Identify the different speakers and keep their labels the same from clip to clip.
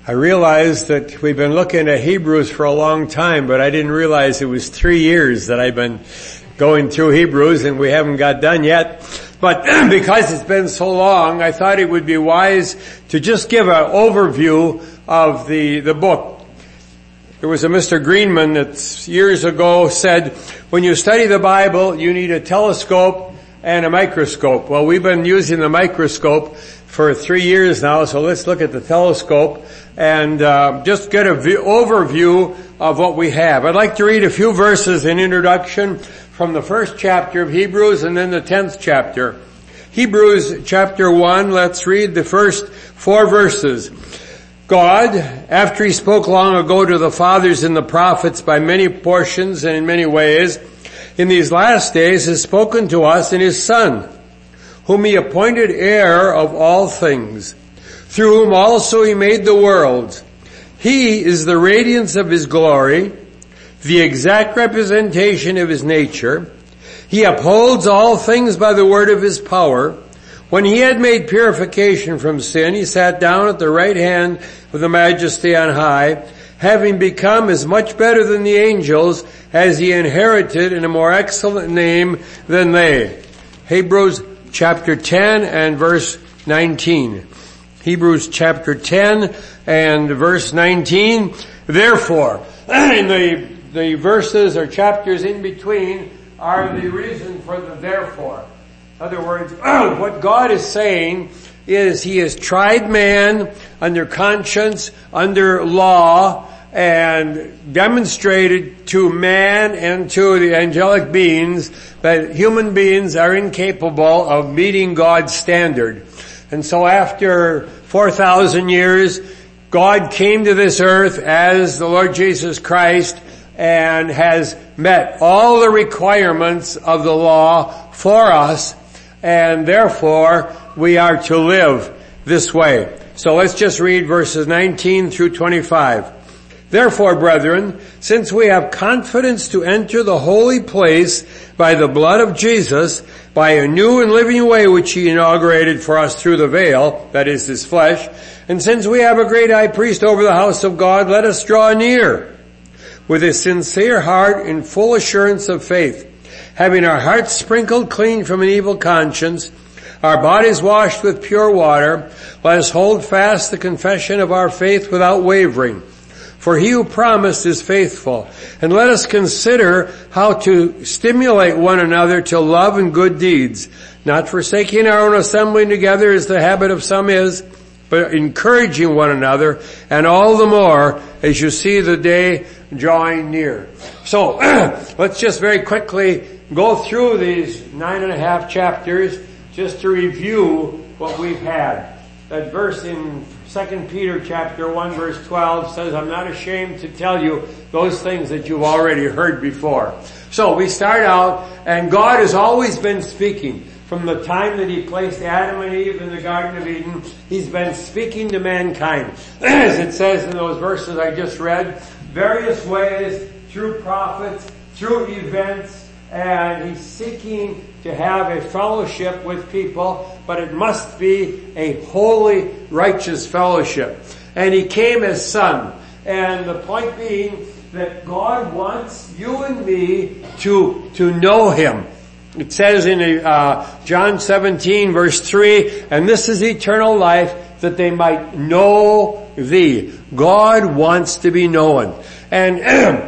Speaker 1: I realized that we've been looking at Hebrews for a long time, but I didn't realize it was 3 years that I've been going through Hebrews and we haven't got done yet. But because it's been so long, I thought it would be wise to just give an overview of the book. There was a Mr. Greenman that years ago said, when you study the Bible, you need a telescope and a microscope. Well, we've been using the microscope for 3 years now, so let's look at the telescope and just get an overview of what we have. I'd like to read a few verses in introduction from the first chapter of Hebrews and then the 10th chapter. Hebrews chapter 1, let's read the first 4 verses. God, after He spoke long ago to the fathers and the prophets by many portions and in many ways, in these last days has spoken to us in His Son, whom He appointed heir of all things, through whom also He made the worlds. He is the radiance of His glory, the exact representation of His nature. He upholds all things by the word of His power. When He had made purification from sin, He sat down at the right hand of the Majesty on high, having become as much better than the angels as He inherited in a more excellent name than they. Hebrews chapter 10 and verse 19. Hebrews chapter 10 and verse 19. Therefore, in the verses or chapters in between are the reason for the therefore. In other words, what God is saying is He has tried man under conscience, under law, and demonstrated to man and to the angelic beings that human beings are incapable of meeting God's standard. And so after 4,000 years, God came to this earth as the Lord Jesus Christ and has met all the requirements of the law for us, and therefore we are to live this way. So let's just read verses 19 through 25. Therefore, brethren, since we have confidence to enter the holy place by the blood of Jesus, by a new and living way which He inaugurated for us through the veil, that is His flesh, and since we have a great high priest over the house of God, let us draw near with a sincere heart in full assurance of faith, having our hearts sprinkled clean from an evil conscience, our bodies washed with pure water. Let us hold fast the confession of our faith without wavering. For He who promised is faithful. And let us consider how to stimulate one another to love and good deeds, not forsaking our own assembling together as the habit of some is, but encouraging one another, and all the more as you see the day drawing near. So, let's just very quickly go through these 9.5 chapters just to review what we've had. That verse in 2 Peter chapter 1 verse 12 says, I'm not ashamed to tell you those things that you've already heard before. So we start out, and God has always been speaking. From the time that He placed Adam and Eve in the Garden of Eden, He's been speaking to mankind. As it says in those verses I just read, various ways, through prophets, through events, and He's seeking to have a fellowship with people, but it must be a holy, righteous fellowship. And He came as Son. And the point being that God wants you and me to know Him. It says in John 17 verse 3, and this is eternal life, that they might know Thee. God wants to be known. And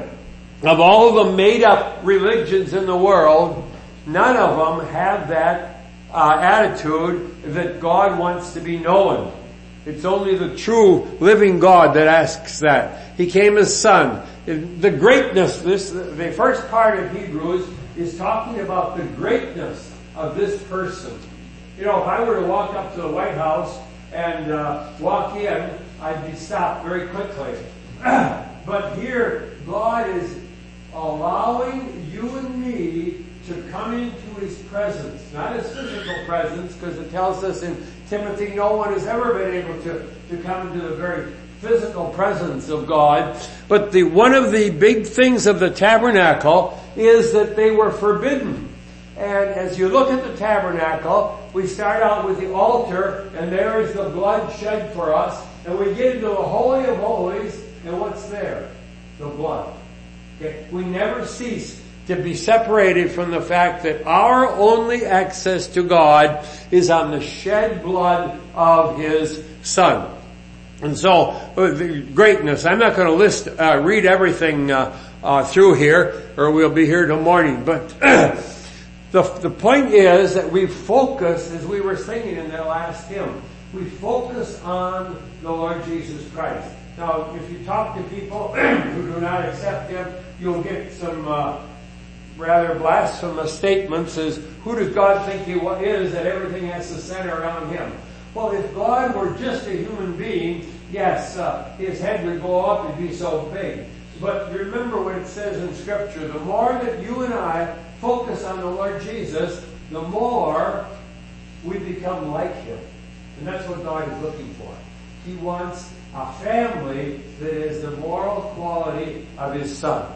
Speaker 1: of all the made up religions in the world, none of them have that attitude that God wants to be known. It's only the true living God that asks that. He came as Son. The greatness, the first part of Hebrews is talking about the greatness of this person. You know, if I were to walk up to the White House and walk in, I'd be stopped very quickly. But here, God is allowing you and me to come into His presence. Not His physical presence, because it tells us in Timothy, no one has ever been able to come into the very physical presence of God. But one of the big things of the tabernacle is that they were forbidden. And as you look at the tabernacle, we start out with the altar, and there is the blood shed for us. And we get into the Holy of Holies, and what's there? The blood. Okay? We never cease to be separated from the fact that our only access to God is on the shed blood of His Son. And so, the greatness, I'm not going to read everything through here, or we'll be here till morning, but the point is that we focus, as we were singing in that last hymn, we focus on the Lord Jesus Christ. Now, if you talk to people who do not accept Him, you'll get some rather blasphemous statements as, who does God think He is that everything has to center around Him? Well, if God were just a human being, yes, His head would go up and be so big. But remember what it says in Scripture, the more that you and I focus on the Lord Jesus, the more we become like Him. And that's what God is looking for. He wants a family that is the moral quality of His Son.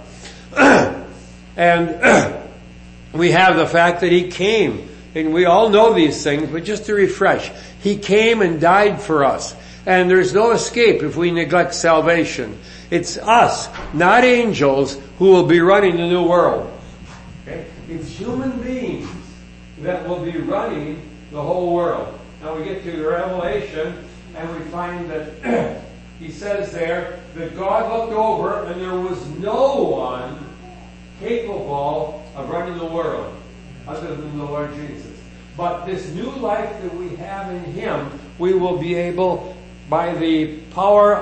Speaker 1: And we have the fact that He came, and we all know these things, but just to refresh, He came and died for us. And there's no escape if we neglect salvation. It's us, not angels, who will be running the new world. Okay? It's human beings that will be running the whole world. Now we get to Revelation, and we find that He says there that God looked over and there was no one capable of running the world other than the Lord Jesus. But this new life that we have in Him, we will be able, by the power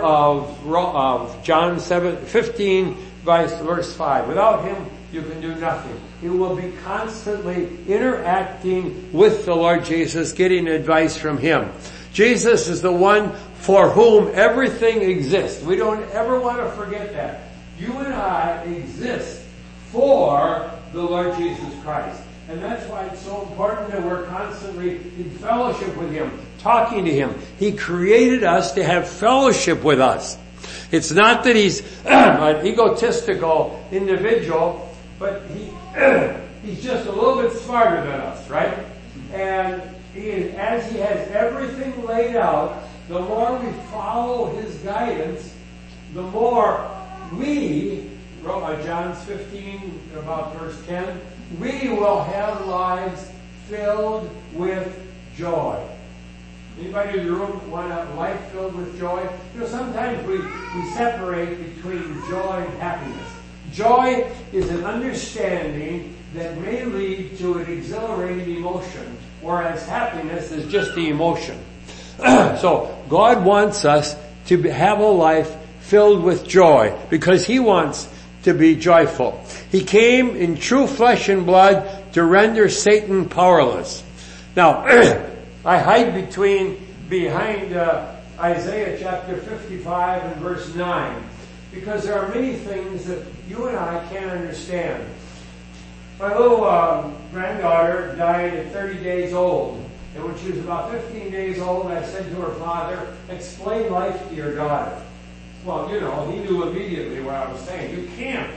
Speaker 1: of John 15, verse 5. Without Him, you can do nothing. You will be constantly interacting with the Lord Jesus, getting advice from Him. Jesus is the one for whom everything exists. We don't ever want to forget that. You and I exist for the Lord Jesus Christ. And that's why it's so important that we're constantly in fellowship with Him, talking to Him. He created us to have fellowship with us. It's not that He's an egotistical individual, but He's just a little bit smarter than us, right? And as He has everything laid out, the more we follow His guidance, the more we, John 15, about verse 10, we will have lives filled with joy. Anybody in the room want a life filled with joy? You know, sometimes we separate between joy and happiness. Joy is an understanding that may lead to an exhilarating emotion, whereas happiness is just the emotion. So God wants us to have a life filled with joy because He wants to be joyful. He came in true flesh and blood to render Satan powerless. Now, I hide behind Isaiah chapter 55 and verse 9 because there are many things that you and I can't understand. My little granddaughter died at 30 days old. And when she was about 15 days old, I said to her father, explain life to your daughter. Well, you know, he knew immediately what I was saying. You can't.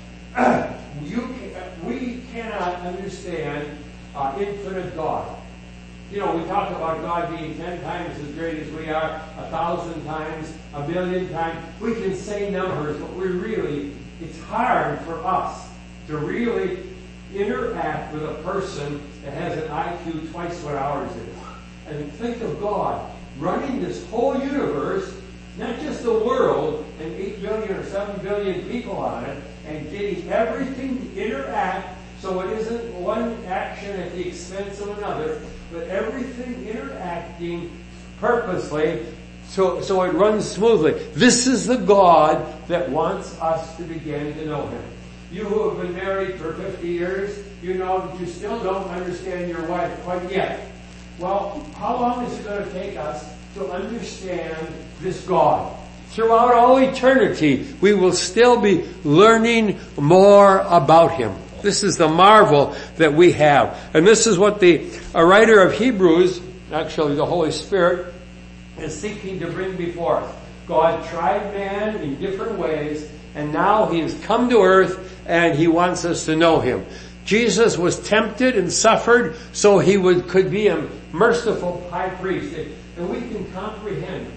Speaker 1: We cannot understand infinite God. You know, we talk about God being 10 times as great as we are, 1,000 times, 1,000,000 times. We can say numbers, but it's hard for us to really interact with a person that has an IQ twice what ours is. And think of God running this whole universe, not just the world, and 8 billion or 7 billion people on it, and getting everything to interact so it isn't one action at the expense of another, but everything interacting purposely so it runs smoothly. This is the God that wants us to begin to know Him. You who have been married for 50 years, you know that you still don't understand your wife quite yet. Well, how long is it going to take us to understand this God? Throughout all eternity, we will still be learning more about Him. This is the marvel that we have. And this is what a writer of Hebrews, actually the Holy Spirit, is seeking to bring before us. God tried man in different ways, and now He has come to earth and He wants us to know Him. Jesus was tempted and suffered so He could be a merciful high priest. And we can comprehend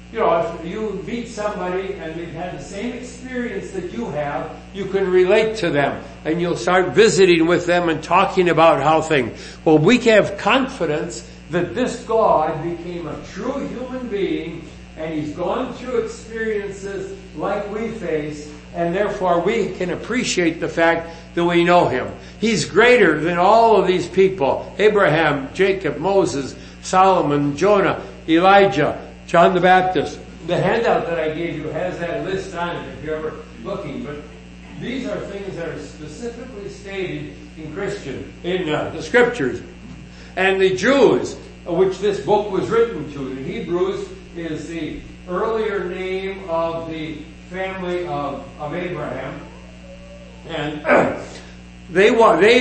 Speaker 1: if you meet somebody and they've had the same experience that you have, you can relate to them. And you'll start visiting with them and talking about how things. Well, we can have confidence that this God became a true human being, and He's gone through experiences like we face, and therefore we can appreciate the fact that we know Him. He's greater than all of these people. Abraham, Jacob, Moses, Solomon, Jonah, Elijah, John the Baptist. The handout that I gave you has that list on it if you're ever looking. But these are things that are specifically stated in the Scriptures. And the Jews, which this book was written to, the Hebrews is the earlier name of the family of Abraham. And they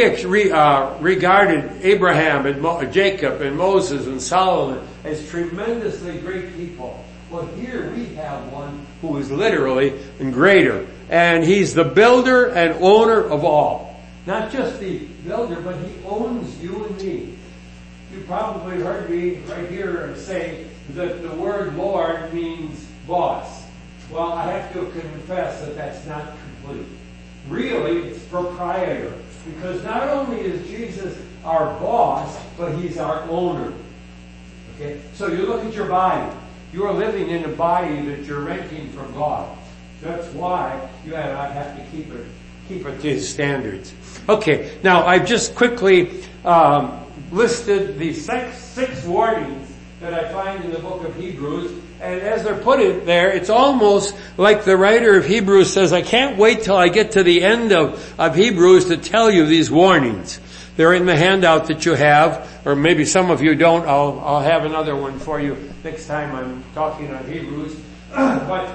Speaker 1: regarded Abraham and Jacob and Moses and Solomon as tremendously great people. Well, here we have one who is literally greater. And He's the builder and owner of all. Not just the builder, but He owns you and me. You probably heard me right here say that the word Lord means boss. Well, I have to confess that that's not complete. Really, it's proprietor. Because not only is Jesus our boss, but He's our owner. Okay? So you look at your body. You are living in a body that you're renting from God. That's why you and I have to keep it to His standards. Okay, now I've just quickly listed the six warnings that I find in the book of Hebrews. And as they're put in there, it's almost like the writer of Hebrews says, I can't wait till I get to the end of Hebrews to tell you these warnings. They're in the handout that you have, or maybe some of you don't. I'll have another one for you next time I'm talking on Hebrews. But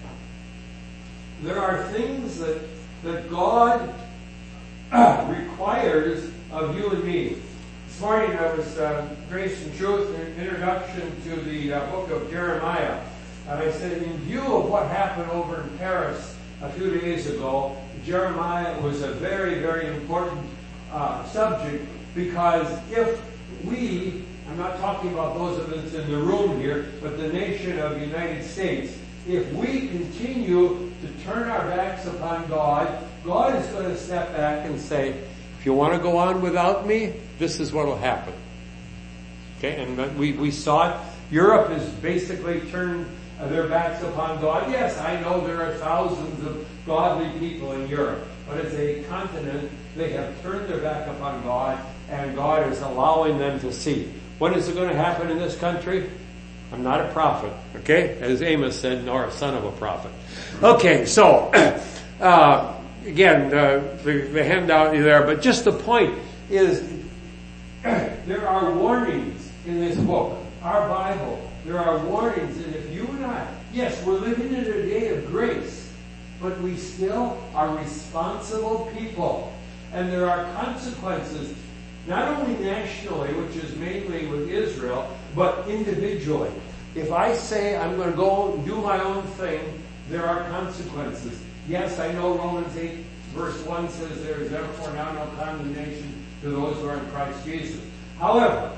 Speaker 1: there are things that God requires of you and me. This morning I was Grace and Truth, an introduction to the book of Jeremiah. And I said, in view of what happened over in Paris a few days ago, Jeremiah was a very, very important subject, because if we, I'm not talking about those of us in the room here, but the nation of the United States, if we continue to turn our backs upon God, God is going to step back and say, if you want to go on without me, this is what will happen. Okay, and we saw it. Europe has basically turned their backs upon God. Yes, I know there are thousands of godly people in Europe, but as a continent, they have turned their back upon God, and God is allowing them to see. What is going to happen in this country? I'm not a prophet, okay? As Amos said, nor a son of a prophet. Okay, so, again, the handout is there, but just the point is, there are warnings in this book, our Bible. There are warnings, and if you and I, yes, we're living in a day of grace, but we still are responsible people. And there are consequences, not only nationally, which is mainly with Israel, but individually. If I say I'm going to go and do my own thing, there are consequences. Yes, I know Romans 8 verse 1 says there is therefore now no condemnation to those who are in Christ Jesus. However,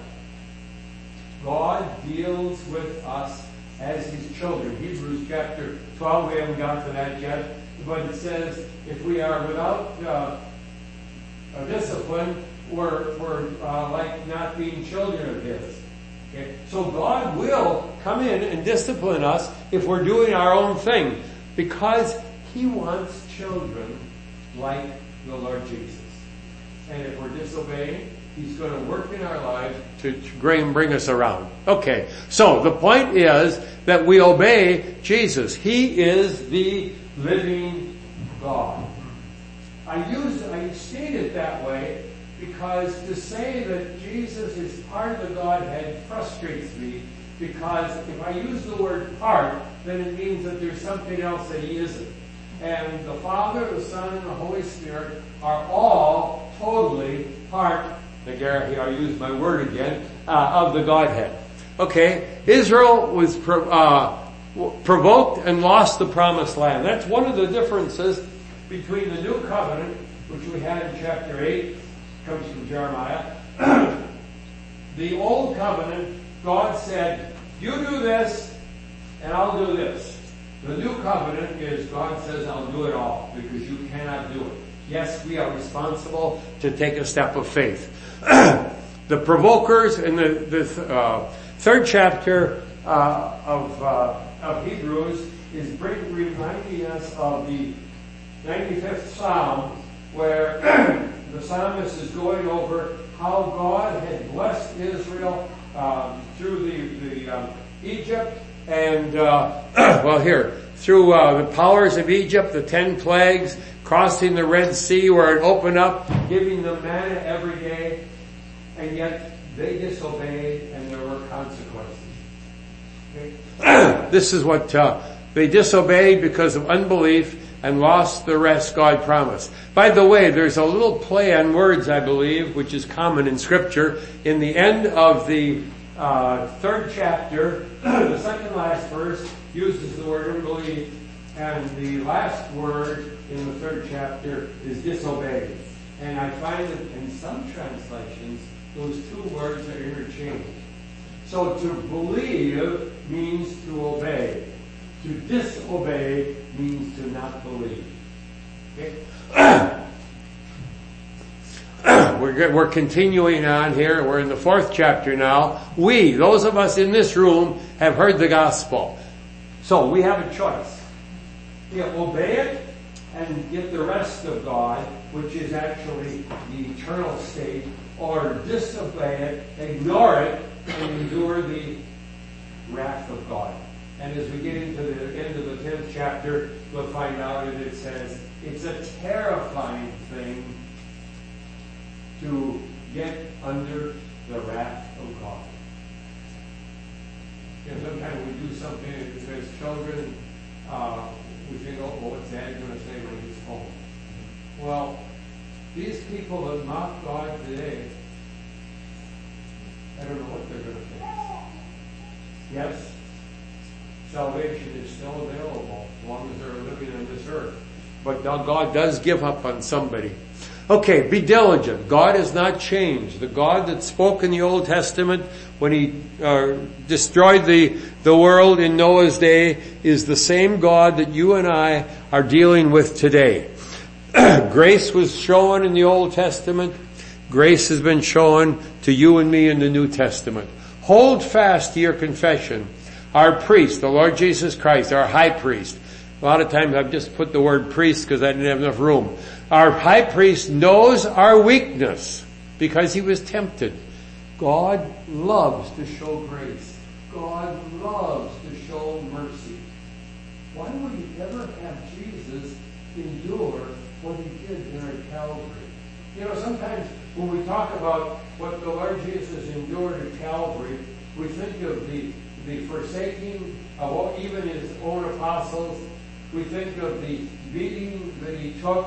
Speaker 1: God deals with us as His children. Hebrews chapter 12, we haven't got to that yet, but it says if we are without discipline, we're like not being children of His. Okay? So God will come in and discipline us if we're doing our own thing, because He wants children like the Lord Jesus. And if we're disobeying, He's going to work in our lives to bring us around. Okay, so the point is that we obey Jesus. He is the living God. I state it that way because to say that Jesus is part of the Godhead frustrates me, because if I use the word part, then it means that there's something else that He isn't. And the Father, the Son, and the Holy Spirit are all totally part, I use my word again, of the Godhead. Okay, Israel was provoked and lost the promised land. That's one of the differences between the new covenant, which we had in chapter 8, comes from Jeremiah. The old covenant, God said, you do this, and I'll do this. The new covenant is God says, I'll do it all, because you cannot do it. Yes, we are responsible to take a step of faith. The provokers in the third chapter of Hebrews is reminding us of the 95th Psalm, where the psalmist is going over how God had blessed Israel through the Egypt and through the powers of Egypt, the 10 plagues, crossing the Red Sea where it opened up, giving them manna every day, and yet they disobeyed and there were consequences. Okay? This is what they disobeyed because of unbelief and lost the rest God promised. By the way, there's a little play on words, I believe, which is common in Scripture. In the end of the third chapter, the second last verse uses the word unbelief, and the last word in the third chapter is disobeyed. And I find that in some translations, those two words are interchanged. So to believe means to obey. To disobey means to not believe. Okay? We're continuing on here. We're in the fourth chapter now. We, those of us in this room, have heard the gospel. So we have a choice. You obey it and get the rest of God, which is actually the eternal state, or disobey it, ignore it, and endure the wrath of God. And as we get into the end of the 10th chapter, we'll find out that it says it's a terrifying thing to get under the wrath of God. And sometimes we do something as children, we think, oh, what's Dad going to say when he's home? Well, these people that mock God today, I don't know what they're going to think. Yes, salvation is still available as long as they're living on this earth. But now God does give up on somebody. Okay, be diligent. God has not changed. The God that spoke in the Old Testament when He destroyed the world in Noah's day is the same God that you and I are dealing with today. Grace was shown in the Old Testament. Grace has been shown to you and me in the New Testament. Hold fast to your confession. Our priest, the Lord Jesus Christ, our high priest. A lot of times I've just put the word priest because I didn't have enough room. Our high priest knows our weakness because he was tempted. God loves to show grace. God loves to show mercy. Why would He ever have Jesus endure what He did in our Calvary? You know, sometimes when we talk about what the Lord Jesus endured at Calvary, we think of the forsaking of even His own apostles. We think of the beating that He took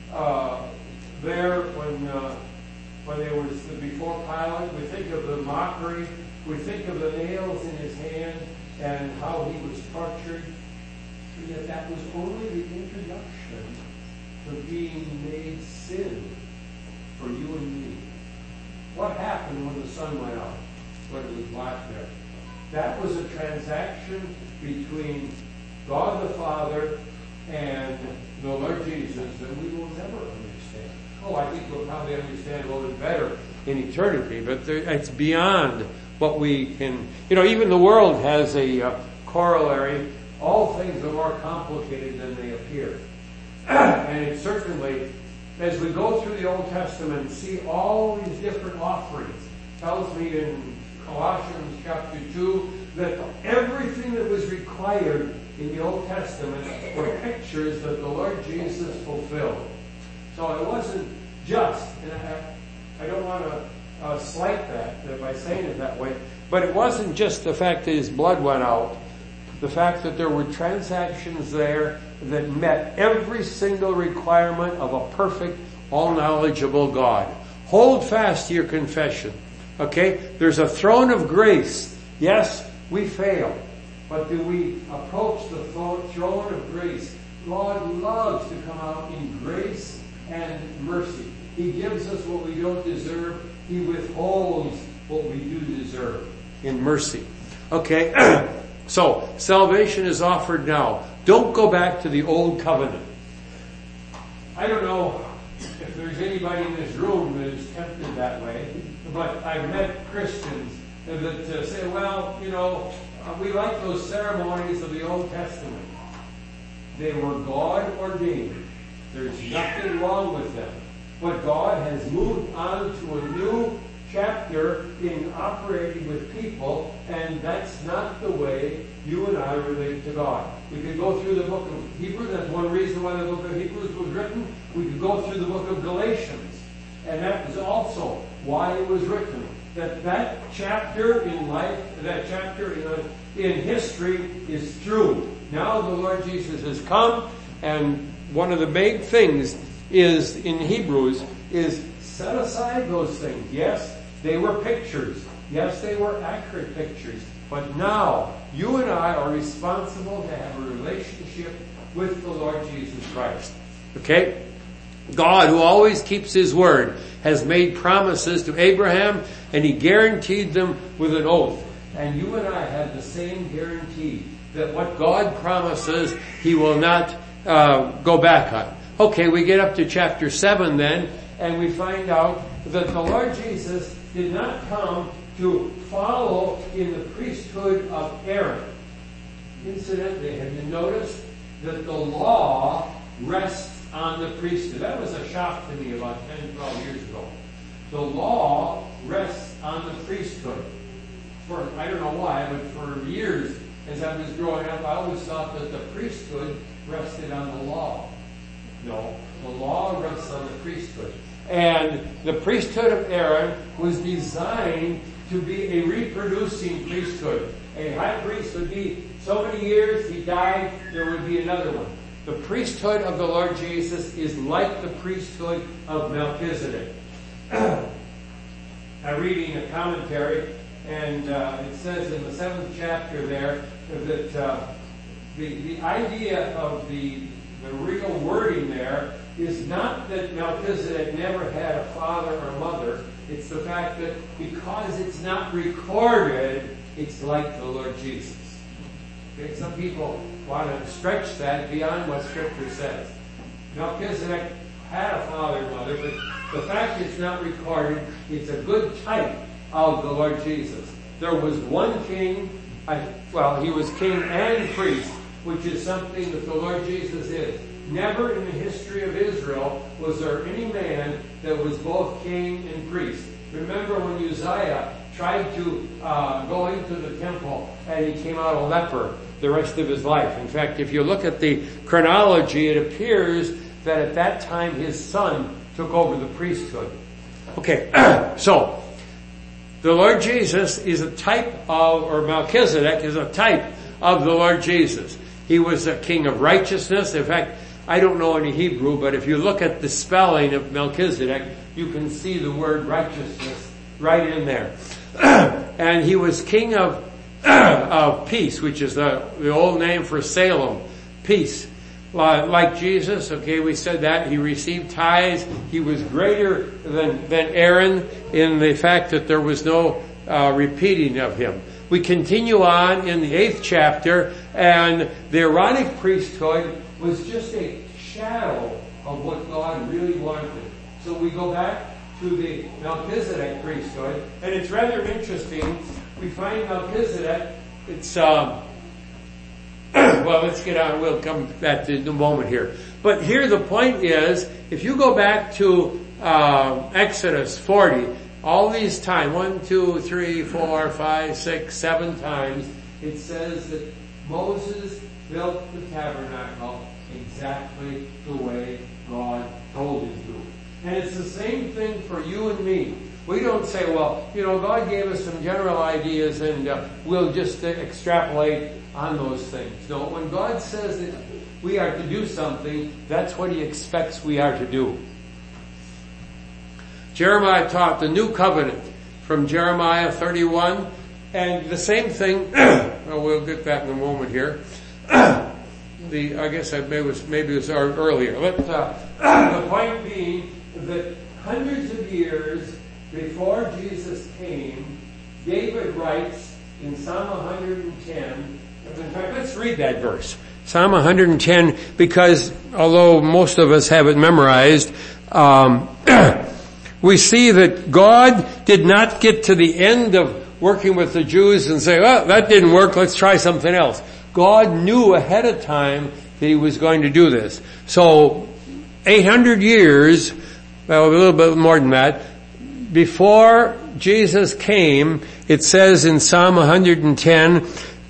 Speaker 1: there when they were before Pilate. We think of the mockery. We think of the nails in His hand and how He was tortured. And yet that was only the introduction to being made sin for you and me. What happened when the sun went out? When it was black there? That was a transaction between God the Father and the Lord Jesus that we will never understand. Oh, I think we'll probably understand a little bit better in eternity, but it's beyond what we can... You know, even the world has a corollary. All things are more complicated than they appear. And it certainly, as we go through the Old Testament and see all these different offerings, tells me in Colossians chapter 2 that everything that was required in the Old Testament were pictures that the Lord Jesus fulfilled. So it wasn't just, and I don't want to slight that by saying it that way, but it wasn't just the fact that His blood went out, the fact that there were transactions there that met every single requirement of a perfect, all-knowledgeable God. Hold fast to your confession. Okay? There's a throne of grace. Yes, we fail. But do we approach the throne of grace? God loves to come out in grace and mercy. He gives us what we don't deserve. He withholds what we do deserve in mercy. Okay? So, salvation is offered now. Don't go back to the old covenant. I don't know if there's anybody in this room that is tempted that way, but I've met Christians that say, well, we like those ceremonies of the Old Testament. They were God ordained. There's nothing wrong with them. But God has moved on to a new chapter in operating with people, and that's not the way you and I relate to God. We could go through the book of Hebrews. That's one reason why the book of Hebrews was written. We could go through the book of Galatians, and that was also why it was written. That chapter in life, that chapter in history is through. Now the Lord Jesus has come, and one of the big things is in Hebrews is set aside those things. Yes, they were pictures. Yes, they were accurate pictures. But now, you and I are responsible to have a relationship with the Lord Jesus Christ. Okay? God, who always keeps His word, has made promises to Abraham, and He guaranteed them with an oath. And you and I have the same guarantee that what God promises, He will not go back on. Okay, we get up to chapter 7 then, and we find out that the Lord Jesus did not come to follow in the priesthood of Aaron. Incidentally, have you noticed that the law rests on the priesthood? That was a shock to me about 10, 12 years ago. The law rests on the priesthood. I don't know why, but for years, as I was growing up, I always thought that the priesthood rested on the law. No, the law rests on the priesthood. And the priesthood of Aaron was designed to be a reproducing priesthood. A high priest would be so many years, he died, there would be another one. The priesthood of the Lord Jesus is like the priesthood of Melchizedek. I'm reading a commentary, and it says in the 7th chapter there that the idea of the real wording there is not that Melchizedek never had a father or mother. It's the fact that because it's not recorded, it's like the Lord Jesus. Okay? Some people want to stretch that beyond what Scripture says. Melchizedek had a father and mother, but the fact it's not recorded, it's a good type of the Lord Jesus. There was one king, he was king and priest, which is something that the Lord Jesus is. Never in the history of Israel was there any man that was both king and priest. Remember when Uzziah tried to go into the temple and he came out a leper the rest of his life. In fact, if you look at the chronology, it appears that at that time his son took over the priesthood. Okay, so the Lord Jesus is a type of, or Melchizedek is a type of the Lord Jesus. He was a king of righteousness. In fact, I don't know any Hebrew, but if you look at the spelling of Melchizedek, you can see the word righteousness right in there. And he was king of peace, which is the old name for Salem, peace. Like Jesus, okay, we said that. He received tithes. He was greater than Aaron in the fact that there was no repeating of him. We continue on in the 8th chapter, and the Aaronic priesthood was just a shadow of what God really wanted. So we go back to the Melchizedek priesthood, and it's rather interesting. We find Melchizedek, it's, well, let's get on, we'll come back to the moment here. But here the point is, if you go back to Exodus 40, all these times, 1, 2, 3, 4, 5, 6, 7 times, it says that Moses built the tabernacle exactly the way God told him to. And it's the same thing for you and me. We don't say, well, God gave us some general ideas and we'll just extrapolate on those things. No, when God says that we are to do something, that's what He expects we are to do. Jeremiah taught the new covenant from Jeremiah 31, and the same thing, we'll get that in a moment here. I guess maybe it was earlier. The point being that hundreds of years before Jesus came, David writes in Psalm 110 In fact, let's read that verse. Psalm 110, because although most of us have it memorized, we see that God did not get to the end of working with the Jews and say, well, that didn't work, let's try something else. God knew ahead of time that He was going to do this. So, 800 years, well, a little bit more than that, before Jesus came, it says in Psalm 110,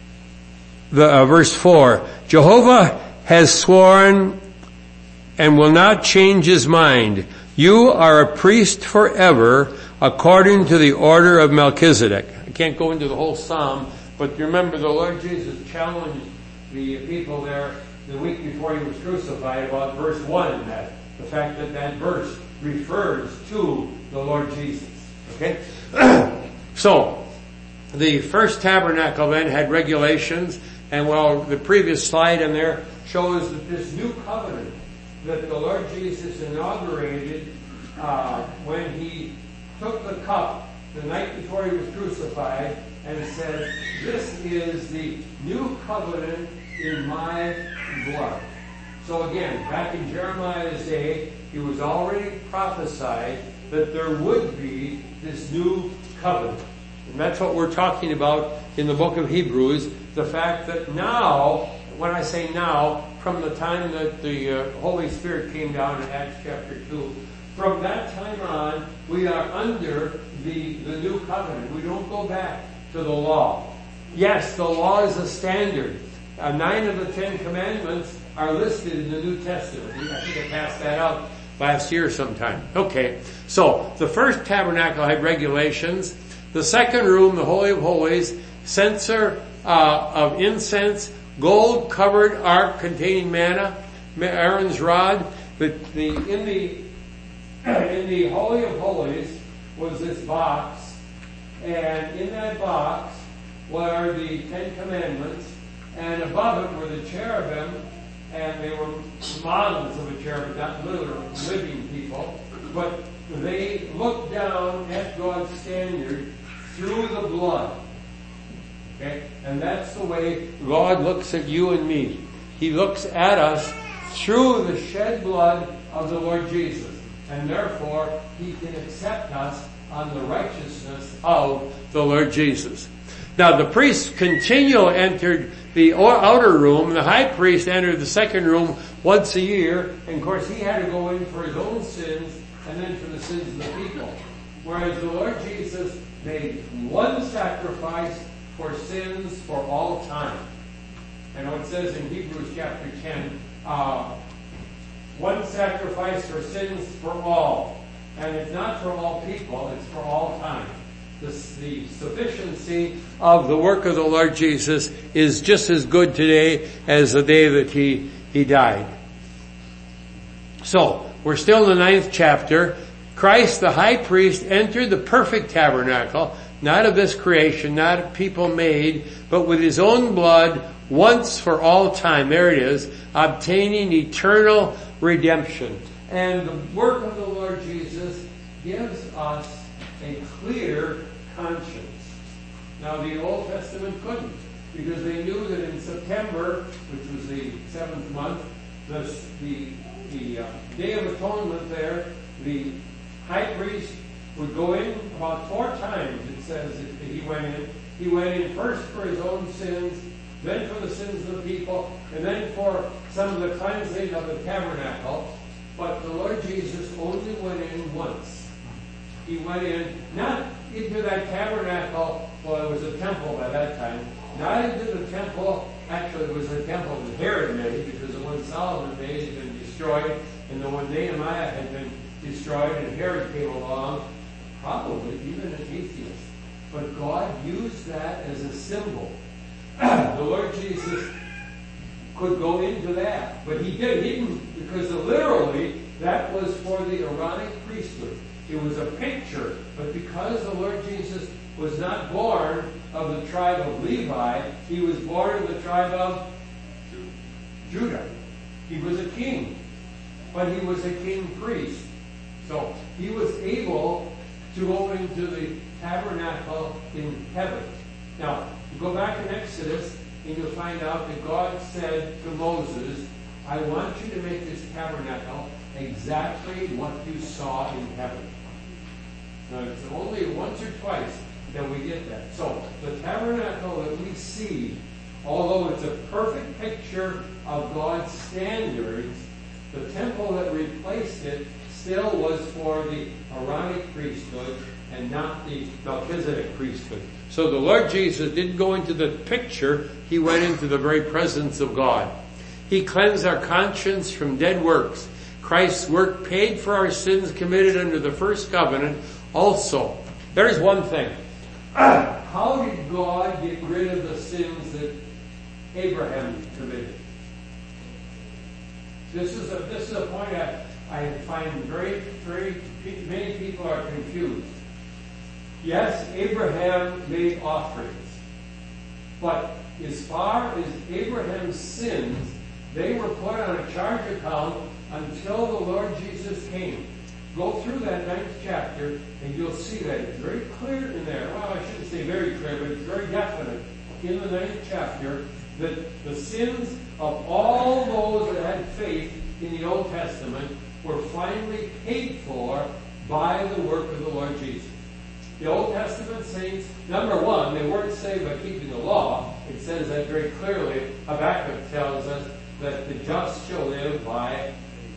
Speaker 1: verse 4, Jehovah has sworn and will not change His mind. You are a priest forever according to the order of Melchizedek. I can't go into the whole psalm, but remember the Lord Jesus challenged the people there the week before He was crucified about verse 1 in that. The fact that that verse refers to the Lord Jesus. Okay? So, the first tabernacle then had regulations, and while the previous slide in there shows that this new covenant that the Lord Jesus inaugurated when He took the cup the night before He was crucified and said, this is the new covenant in my blood. So again, back in Jeremiah's day, it was already prophesied that there would be this new covenant. And that's what we're talking about in the book of Hebrews, the fact that now, when I say now, from the time that the Holy Spirit came down in Acts chapter 2, from that time on, we are under the new covenant. We don't go back to the law. Yes, the law is a standard. 9 of the 10 commandments are listed in the New Testament. I think I passed that out last year sometime. Okay, so the first tabernacle had regulations. The second room, the Holy of Holies, censer of incense, gold-covered ark containing manna, Aaron's rod. In the Holy of Holies was this box, and in that box were the 10 Commandments, and above it were the cherubim, and they were models of a cherubim, not literal living people, but they looked down at God's standard through the blood. Okay? And that's the way God looks at you and me. He looks at us through the shed blood of the Lord Jesus. And therefore, He can accept us on the righteousness of the Lord Jesus. Now, the priests continually entered the outer room. The high priest entered the second room once a year. And of course, he had to go in for his own sins and then for the sins of the people. Whereas the Lord Jesus made one sacrifice for sins for all time. And it says in Hebrews chapter 10, one sacrifice for sins for all. And it's not for all people, it's for all time. The sufficiency of the work of the Lord Jesus is just as good today as the day that He died. So, we're still in the 9th chapter. Christ, the high priest, entered the perfect tabernacle, not of this creation, not of people made, but with His own blood, once for all time. There it is, obtaining eternal redemption. And the work of the Lord Jesus gives us a clear conscience. Now, the Old Testament couldn't, because they knew that in September, which was the 7th month, the Day of Atonement there, the high priest would go in about 4 times, it says, that he went in. He went in first for his own sins, then for the sins of the people, and then for some of the cleansing of the tabernacle. But the Lord Jesus only went in once. He went in, not into that tabernacle, well, it was a temple by that time, not into the temple, actually it was a temple that Herod made, because the one Solomon made had been destroyed, and the one Nehemiah had been destroyed, and Herod came along, probably even an atheist. But God used that as a symbol. The Lord Jesus could go into that, but He didn't, because literally that was for the Aaronic priesthood. It was a picture, but because the Lord Jesus was not born of the tribe of Levi, He was born of the tribe of Judah. He was a king, but He was a king priest. So He was able to go into the tabernacle in heaven. Now, go back in Exodus, and you'll find out that God said to Moses, I want you to make this tabernacle exactly what you saw in heaven. Now, it's only once or twice that we get that. So, the tabernacle that we see, although it's a perfect picture of God's standards, the temple that replaced it still was for the Aaronic priesthood and not the Melchizedek priesthood. So the Lord Jesus didn't go into the picture, he went into the very presence of God. He cleansed our conscience from dead works. Christ's work paid for our sins committed under the first covenant also. There's one thing. How did God get rid of the sins that Abraham committed? This is a point I find many people are confused. Yes, Abraham made offerings. But as far as Abraham's sins, they were put on a charge account until the Lord Jesus came. Go through that 9th chapter and you'll see that it's very clear in there. Well, I shouldn't say very clear, but it's very definite in the 9th chapter that the sins of all those that had faith in the Old Testament were finally paid for by the work of the Lord Jesus. The Old Testament saints, number one, they weren't saved by keeping the law. It says that very clearly. Habakkuk tells us that the just shall live by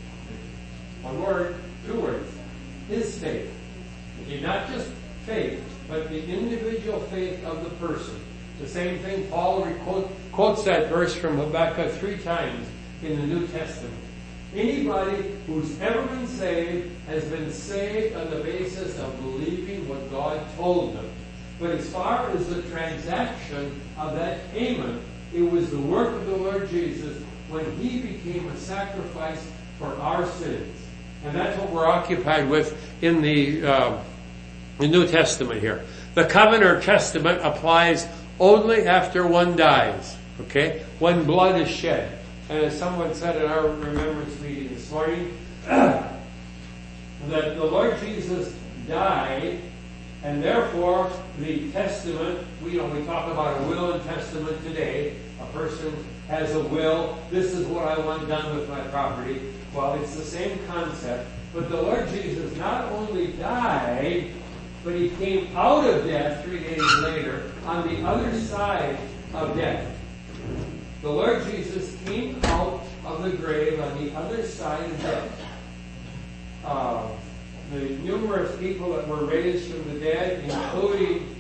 Speaker 1: one word, two words, his faith. Okay, not just faith, but the individual faith of the person. The same thing, Paul quotes that verse from Habakkuk 3 times in the New Testament. Anybody who's ever been saved has been saved on the basis of believing what God told them. But as far as the transaction of that payment, it was the work of the Lord Jesus when he became a sacrifice for our sins. And that's what we're occupied with in the New Testament here. The covenant or testament applies only after one dies. Okay? When blood is shed. And as someone said in our remembrance meeting this morning, that the Lord Jesus died, and therefore the testament, we talk about a will and testament today. A person has a will, this is what I want done with my property. Well, it's the same concept, but the Lord Jesus not only died, but he came out of death 3 days later on the other side of death. The Lord Jesus came out of the grave on the other side of death. The numerous people that were raised from the dead, including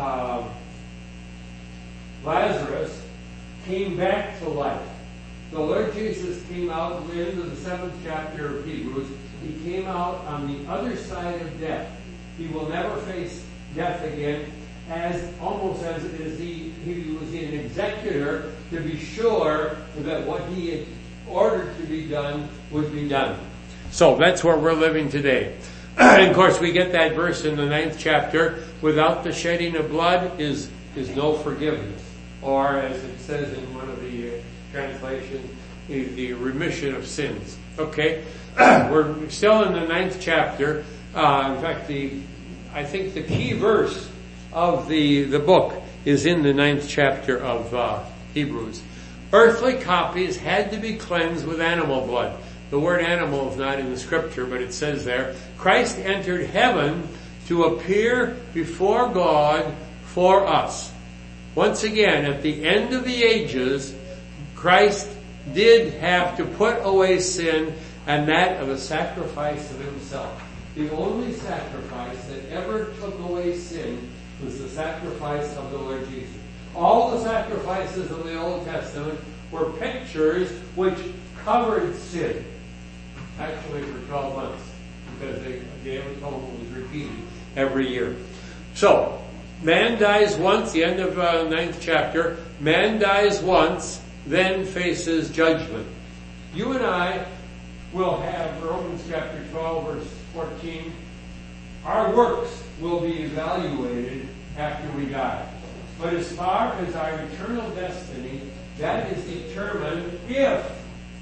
Speaker 1: Lazarus, came back to life. The Lord Jesus came out into the 7th chapter of Hebrews. He came out on the other side of death. He will never face death again, almost as he was an executor to be sure that what he had ordered to be done would be done. So that's where we're living today. And of course we get that verse in the 9th chapter, without the shedding of blood is no forgiveness. Or as it says in one of the translations, the remission of sins. Okay? We're still in the 9th chapter. In fact, I think the key verse of the book is in the 9th chapter of Hebrews. Earthly copies had to be cleansed with animal blood. The word animal is not in the scripture, but it says there, Christ entered heaven to appear before God for us. Once again, at the end of the ages, Christ did have to put away sin, and that of a sacrifice of himself. The only sacrifice that ever took away sin was the sacrifice of the Lord Jesus. All the sacrifices of the Old Testament were pictures which covered sin. Actually for 12 months, because the atonement was repeated every year. So, man dies once, the end of 9th chapter, man dies once, then faces judgment. You and I will have Romans chapter 12 verse 14. Our works will be evaluated after we die. But as far as our eternal destiny, that is determined if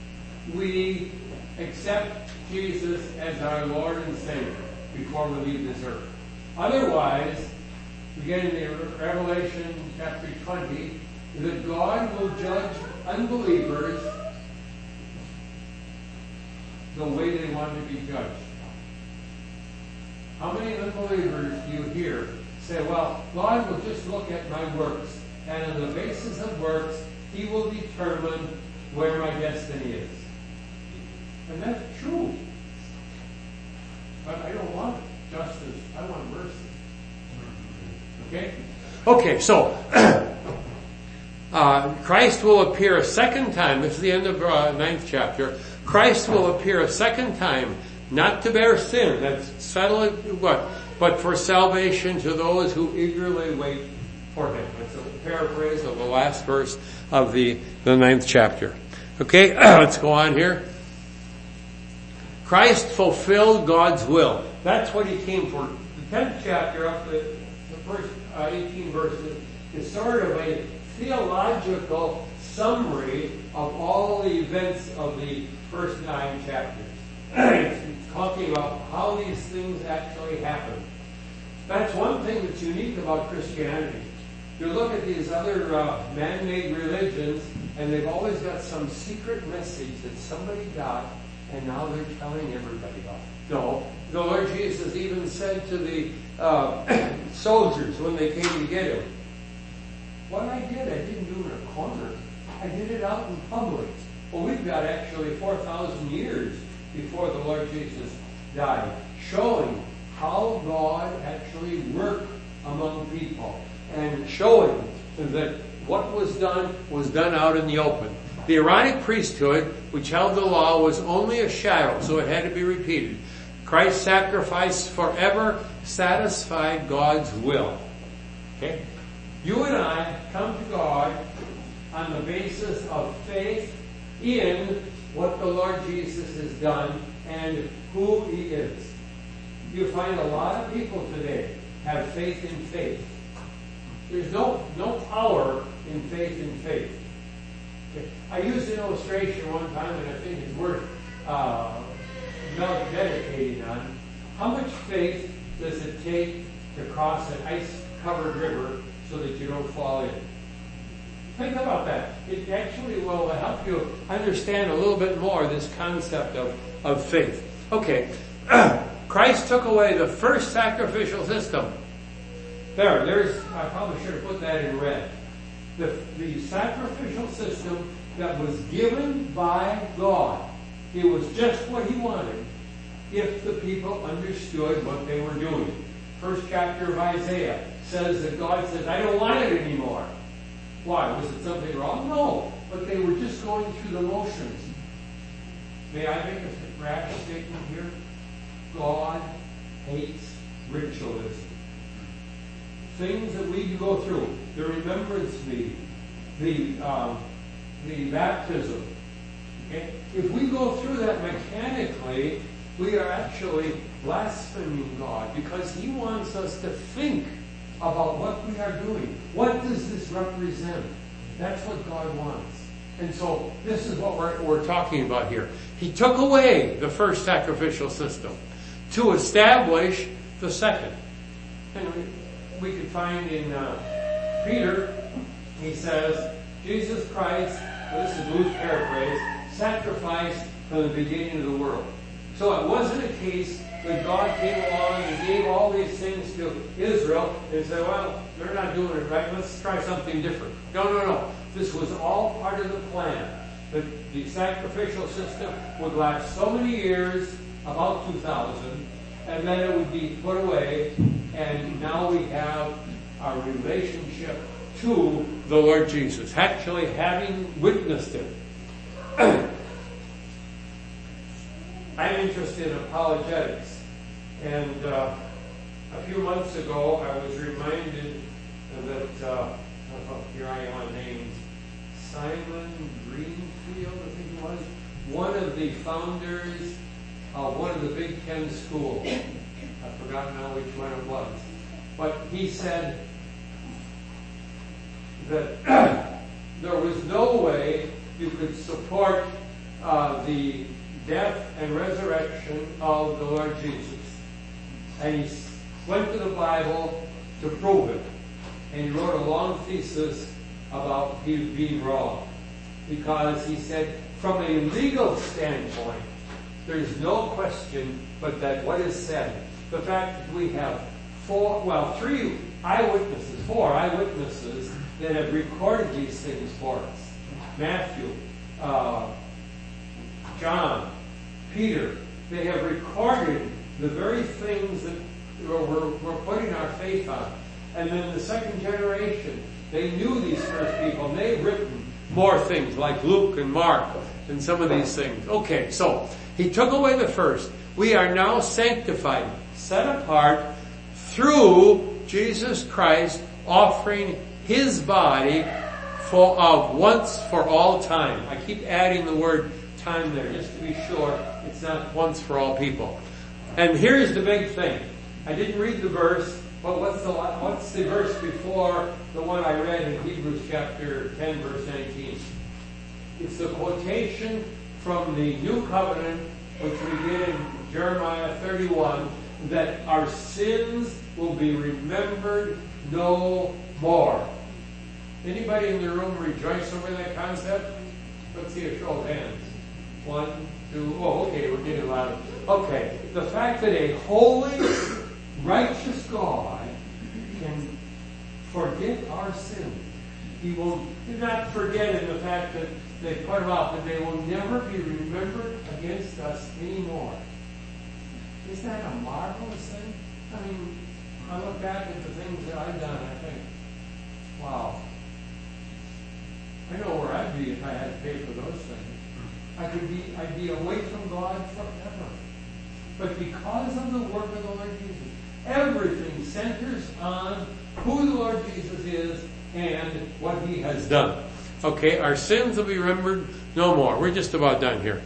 Speaker 1: we accept Jesus as our Lord and Savior before we leave this earth. Otherwise, we get into Revelation chapter 20, that God will judge unbelievers the way they want to be judged. How many unbelievers do you hear say, well, God will just look at my works, and on the basis of works, He will determine where my destiny is. And that's true. But I don't want justice. I want mercy. Okay? Okay, so Christ will appear a second time. This is the end of 9th chapter. Christ will appear a second time, not to bear sin. That's settled what? But for salvation to those who eagerly wait for Him. That's a paraphrase of the last verse of the 9th chapter. Okay, let's go on here. Christ fulfilled God's will. That's what He came for. The 10th chapter, up to the first 18 verses, is sort of a theological summary of all the events of the first 9 chapters. It's talking about how these things actually happen. That's one thing that's unique about Christianity. You look at these other man-made religions, and they've always got some secret message that somebody got, and now they're telling everybody about it. No, the Lord Jesus even said to the soldiers when they came to get Him, what I didn't do in a corner. I did it out in public. Well, we've got actually 4,000 years before the Lord Jesus died, showing how God actually worked among people and showing that what was done out in the open. The Aaronic priesthood, which held the law, was only a shadow, so it had to be repeated. Christ's sacrifice forever satisfied God's will. Okay? You and I come to God on the basis of faith in what the Lord Jesus has done and who He is. You find a lot of people today have faith in faith. There's no power in faith in faith. Okay. I used an illustration one time, and I think it's worth meditating on. How much faith does it take to cross an ice-covered river so that you don't fall in? Think about that. It actually will help you understand a little bit more this concept of faith. Okay, Christ took away the first sacrificial system. I probably should have put that in red. The sacrificial system that was given by God. It was just what He wanted if the people understood what they were doing. First chapter of Isaiah says that God says, I don't want it anymore. Why? Was it something wrong? No. But they were just going through the motions. May I make a rash statement here? God hates ritualism. Things that we go through, the remembrance meeting, the baptism. Okay? If we go through that mechanically, we are actually blaspheming God because He wants us to think about what we are doing. What does this represent? That's what God wants. And so this is what we're talking about here. He took away the first sacrificial system to establish the second. And we could find in Peter, he says, Jesus Christ, this is loose paraphrase, sacrificed from the beginning of the world. So it wasn't a case that God came along and gave all these things to Israel and said, well, they're not doing it right, let's try something different. No. This was all part of the plan. That the sacrificial system would last so many years, about 2,000, and then it would be put away, and now we have our relationship to the Lord Jesus, actually having witnessed it. I'm interested in apologetics, and a few months ago I was reminded that, here I am on names, Simon Greenfield, I think it was, one of the founders of one of the Big Ten schools. I've forgotten now which one it was. But he said that there was no way you could support the death and resurrection of the Lord Jesus. And he went to the Bible to prove it. And he wrote a long thesis about being wrong. Because he said, from a legal standpoint, there's no question but that what is said, the fact that we have four eyewitnesses that have recorded these things for us. Matthew, John, Peter, they have recorded the very things that we're putting our faith on. And then the second generation, they knew these first people, and they've written more things like Luke and Mark and some of these things. Okay, so he took away the first. We are now sanctified, set apart through Jesus Christ offering his body once for all time. I keep adding the word time there just to be sure it's not once for all people. And here's the big thing. I didn't read the verse, but what's the verse before the one I read in Hebrews chapter 10, verse 19? It's the quotation from the New Covenant, which we did in Jeremiah 31, that our sins will be remembered no more. Anybody in the room rejoice over that concept? Let's see a show of hands. 1, 2, okay, we're getting a lot of... Okay, the fact that a holy, righteous God can forget our sins. He will not forget in the fact that they put them out, but they will never be remembered against us anymore. Isn't that a marvelous thing? I mean, I look back at the things that I've done, I think, wow. I know where I'd be if I had to pay for those things. I'd be away from God forever. But because of the work of the Lord Jesus, everything centers on who the Lord Jesus is and what he has done. Okay, our sins will be remembered no more. We're just about done here.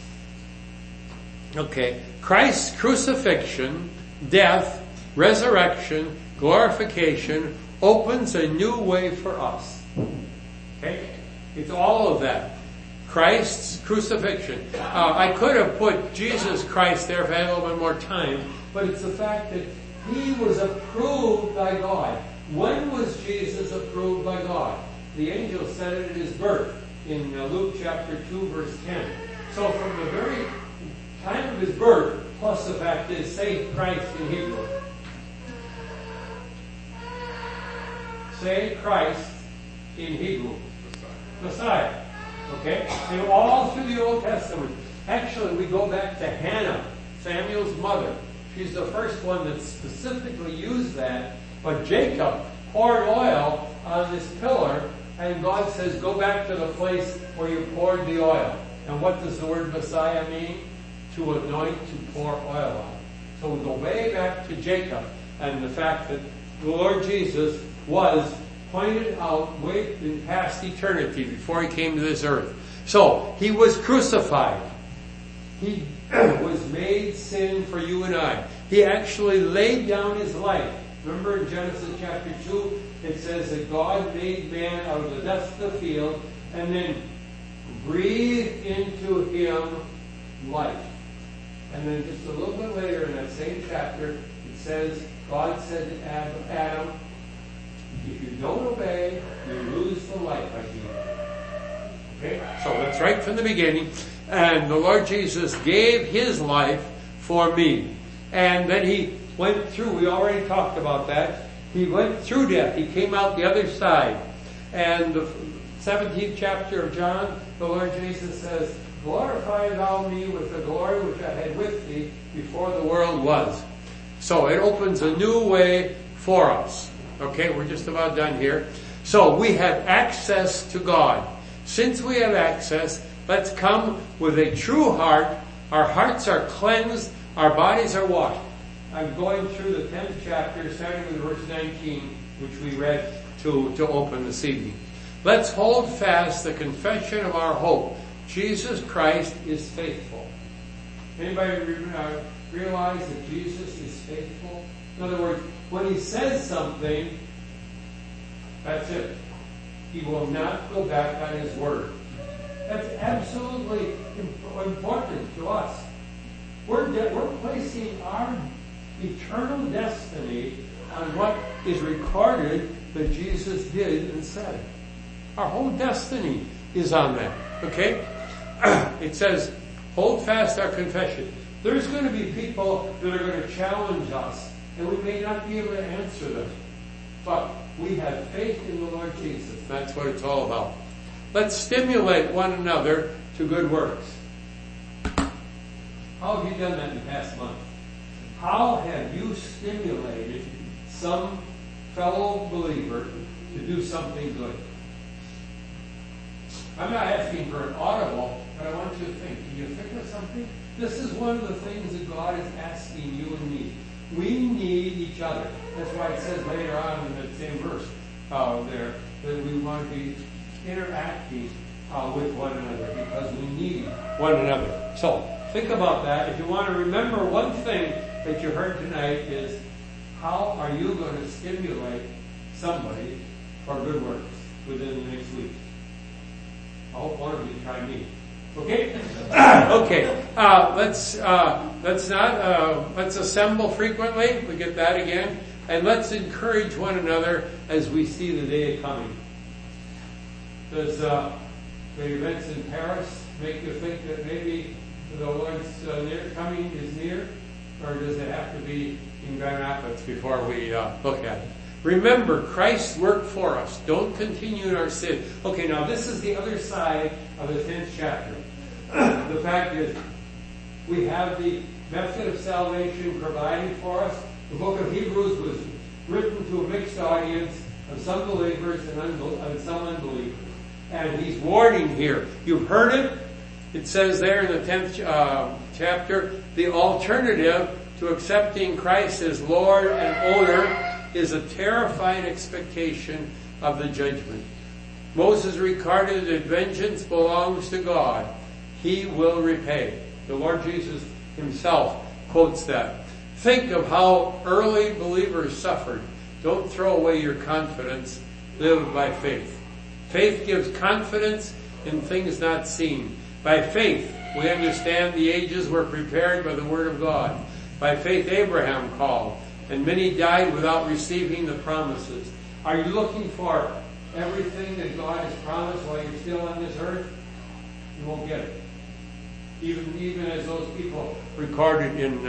Speaker 1: Okay, Christ's crucifixion, death, resurrection, glorification opens a new way for us. Okay, it's all of that. Christ's crucifixion. I could have put Jesus Christ there if I had a little bit more time, but it's the fact that he was approved by God. When was Jesus approved by God? The angel said it at his birth in Luke chapter 2, verse 10. So from the very time of his birth, plus the fact that say Christ in Hebrew. Say Christ in Hebrew. Messiah. Okay? And all through the Old Testament. Actually, we go back to Hannah, Samuel's mother. She's the first one that specifically used that. But Jacob poured oil on this pillar, and God says, go back to the place where you poured the oil. And what does the word Messiah mean? To anoint, to pour oil on. So we go way back to Jacob, and the fact that the Lord Jesus was pointed out way in past eternity before he came to this earth. So, he was crucified. He was made sin for you and I. He actually laid down his life. Remember in Genesis chapter 2, it says that God made man out of the dust of the field and then breathed into him life. And then just a little bit later in that same chapter, it says, God said to Adam, if you don't obey, you lose the life I give you. Okay? So that's right from the beginning. And the Lord Jesus gave his life for me. And then he went through, we already talked about that. He went through death. He came out the other side. And the 17th chapter of John, the Lord Jesus says, glorify thou me with the glory which I had with thee before the world was. So it opens a new way for us. Okay, we're just about done here. So we have access to God. Since we have access, let's come with a true heart. Our hearts are cleansed. Our bodies are washed. I'm going through the 10th chapter, starting with verse 19, which we read to open this evening. Let's hold fast the confession of our hope. Jesus Christ is faithful. Anybody realize that Jesus is faithful? In other words, when he says something, that's it. He will not go back on his word. That's absolutely important to us. We're placing our eternal destiny on what is recorded that Jesus did and said. Our whole destiny is on that. Okay? It says, hold fast our confession. There's going to be people that are going to challenge us, and we may not be able to answer them. But we have faith in the Lord Jesus. That's what it's all about. Let's stimulate one another to good works. How have you done that in the past month? How have you stimulated some fellow believer to do something good? I'm not asking for an audible, but I want you to think. Can you think of something? This is one of the things that God is asking you and me. We need each other. That's why it says later on in that same verse there that we want to be interacting with one another because we need one another. So think about that. If you want to remember one thing that you heard tonight is how are you going to stimulate somebody for good works within the next week? I hope one of you try me. Okay? Okay. Let's assemble frequently. We get that again. And let's encourage one another as we see the day coming. Does the events in Paris make you think that maybe the Lord's coming is near? Or does it have to be in Grand Rapids before we look at it? Remember, Christ worked for us. Don't continue in our sin. Okay, now this is the other side of the 10th chapter. The fact is, we have the method of salvation provided for us. The book of Hebrews was written to a mixed audience of some believers and some unbelievers. And he's warning here. You've heard it. It says there in the 10th chapter, the alternative to accepting Christ as Lord and owner is a terrifying expectation of the judgment. Moses recorded that vengeance belongs to God. He will repay. The Lord Jesus himself quotes that. Think of how early believers suffered. Don't throw away your confidence. Live by faith. Faith gives confidence in things not seen. By faith, we understand the ages were prepared by the word of God. By faith, Abraham called, and many died without receiving the promises. Are you looking for everything that God has promised while you're still on this earth? You won't get it. Even as those people recorded in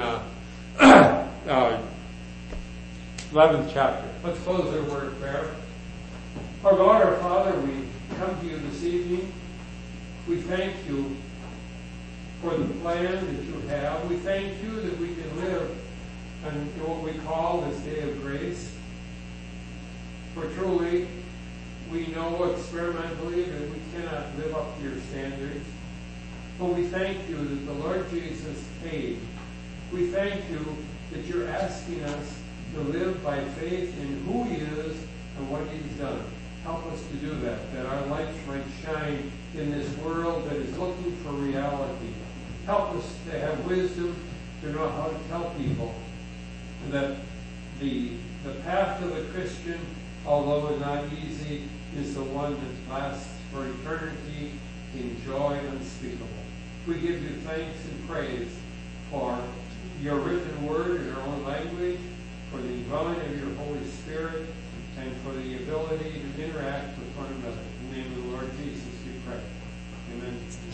Speaker 1: 11th chapter. Let's close our word of prayer. Our God, our Father, we come to you this evening. We thank you for the plan that you have. We thank you that we can live on what we call this day of grace. For truly, we know experimentally that we cannot live up to your standards. But we thank you that the Lord Jesus paid. We thank you that you're asking us to live by faith in who he is and what he's done. Help us to do that our lights might shine in this world that is looking for reality. Help us to have wisdom to know how to tell people that the path of a Christian, although not easy, is the one that lasts for eternity in joy unspeakable. We give you thanks and praise for your written word in our own language, for the indwelling of your Holy Spirit, and for the ability to interact with one another. In the name of the Lord Jesus we pray. Amen.